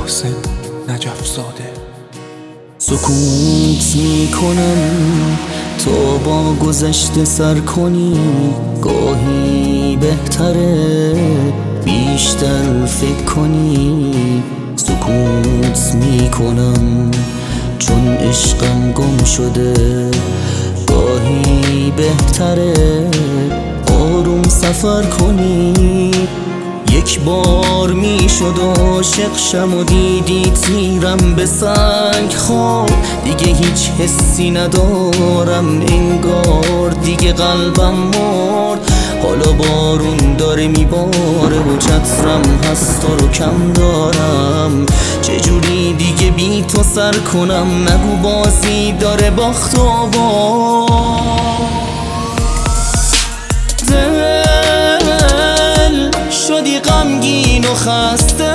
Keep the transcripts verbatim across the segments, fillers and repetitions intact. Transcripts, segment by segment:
محسن نجف زاده. سکوت میکنم تا با گذشته سر کنی، گاهی بهتره بیشتر فکر کنی. سکوت میکنم چون عشقم گم شده، گاهی بهتره آروم سفر کنی. یک بار میشد عاشق شم و دیدی تیرم به سنگ خواب، دیگه هیچ حسی ندارم انگار دیگه قلبم مرد. حالا بارون داره میباره و چترم هست تو رو کم دارم، چجوری دیگه بی تو سر کنم؟ نگو بازی داره باخت و باز. دل شدی غمگین و خسته،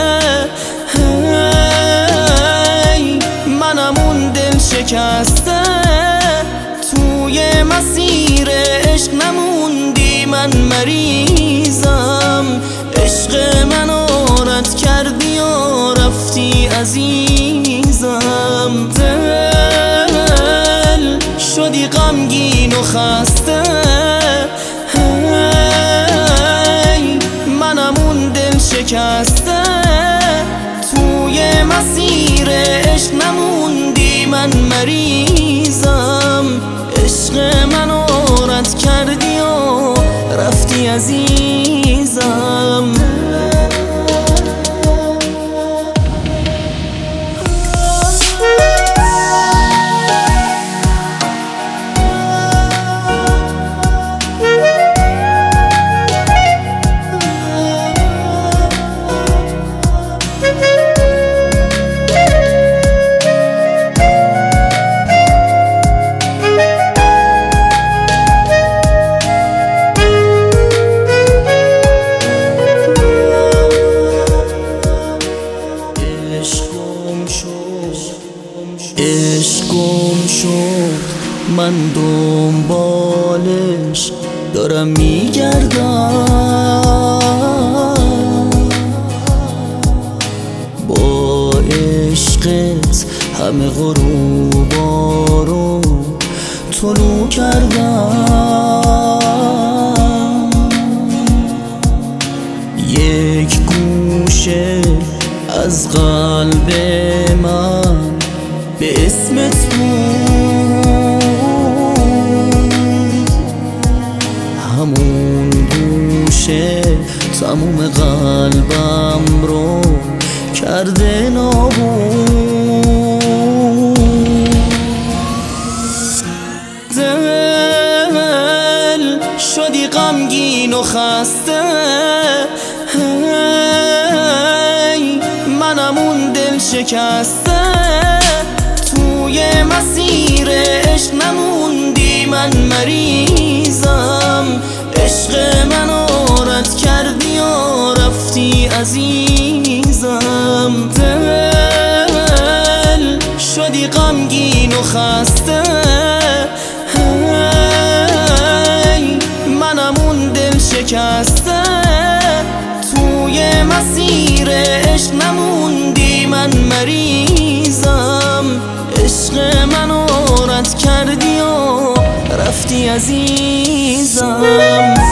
هی منم اون دل شکسته، توی مسیر عشق نموندی من مریضم. عشق منو رد کردی و رفتی عزیزم. دل شدی غمگین و خسته، هی منم اون دل شکسته، توی مسیر عشق نموندی من مریضم. عشق منو رد کردی و رفتی عزیزم. عشق گم شد من دنبالش دارم میگردم، با عشقت همه غروبا رو طلوع کردم. یک گوشه از قلب من به اسمت بود، همون گوشه تموم قلبم رو کرده نابود. دل شدی غمگین و خسته، هی منم اون دل شکسته، توی مسیر عشق نموندی من مریضم. عشق منو رد کردی و رفتی عزیزم. دل شدی غمگین و خسته، هی منم اون دل شکسته، توی مسیر عشق نموندی من مریضم. عشق منو رد کردی و رفتی عزیزم.